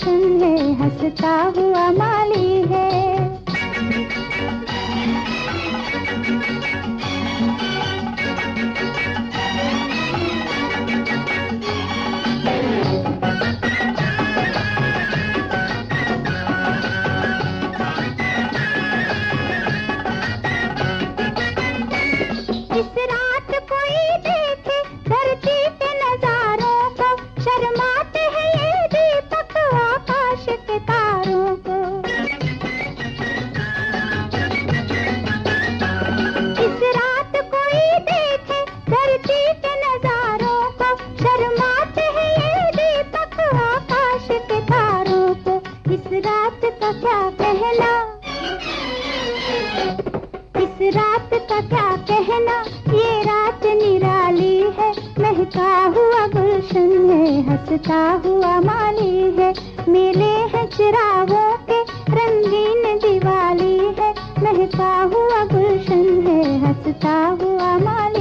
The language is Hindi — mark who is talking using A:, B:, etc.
A: गुलशन है, हंसता हुआ माली है। इस रात कोई देखे धरती के नजारों को, शर्माते हैं ये दीपक आकाश के तारों को। इस रात कोई देखे धरती के नजारों को, शर्माते हैं ये दीपक आकाश के तारों को। इस रात का क्या कहना, इस रात का क्या कहना, ये रात निराली है। महका हुआ गुलशन है, हंसता हुआ माली है। मेले हैं चिरागों के, रंगीन दिवाली है। महका हुआ गुलशन है, हंसता हुआ माली।